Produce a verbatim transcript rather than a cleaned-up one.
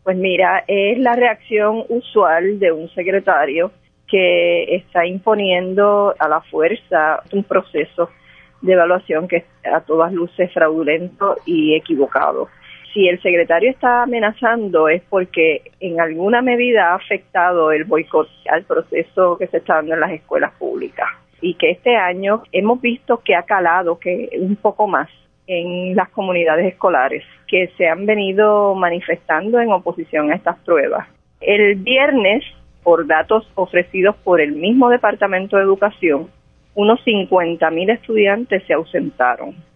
Pues mira, es la reacción usual de un secretario que está imponiendo a la fuerza un proceso de evaluación que es a todas luces fraudulento y equivocado. Si el secretario está amenazando es porque en alguna medida ha afectado el boicot al proceso que se está dando en las escuelas públicas y que este año hemos visto que ha calado que un poco más en las comunidades escolares que se han venido manifestando en oposición a estas pruebas. El viernes, por datos ofrecidos por el mismo Departamento de Educación, unos cincuenta mil estudiantes se ausentaron.